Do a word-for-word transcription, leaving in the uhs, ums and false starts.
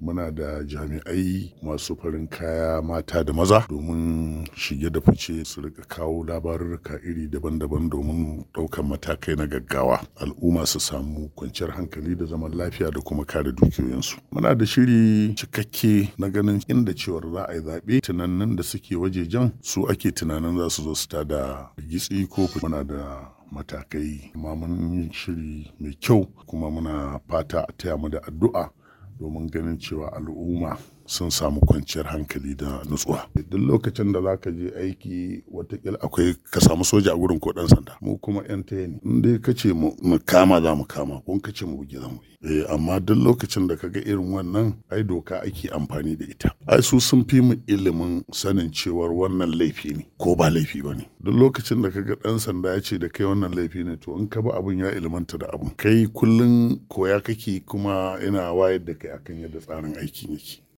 muna da jami'ai masu farin kaya mata da maza domin shige da fice su rika kawo labarurruka iri daban-daban domin ɗaukan matakai na gaggawa al'umma su samu kwanciyar hankali da zaman lafiya da kuma kare dukiyoyinsu. Muna da shiri cikakke na ganin inda cewar za a yi zaɓe tunanin da suke wajejen su ake tunanin za su zo su tada gitsi ko muna da matakai kuma mun yi shiri mai kyau kuma muna fata a taya mu da addu'a domin ganin cewa al'umma sun samu kwanciyar hankali da nutsuwa. Duk lokacin da za ka je aiki watakila akwai ka samu soja a gurin ko ɗan sanda. Mu kuma 'yan taya ne. In dai ka ce mu kama za mu kama ko ka ce mu buge za mu yi. Eh, amma duk lokacin da ka ga irin wannan ai doka ake amfani da ita. Ai su sun fi mu ilimin sanin cewar wannan laifi ne ko ba laifi ba ne. Duk lokacin da ka ga ɗan sanda ya ce da kai wannan laifi ne to in ka bi abin ya ilmanta da abin. Kai kullum koya kake kuma ina wayar da kai akan yadda tsarin aikin yake.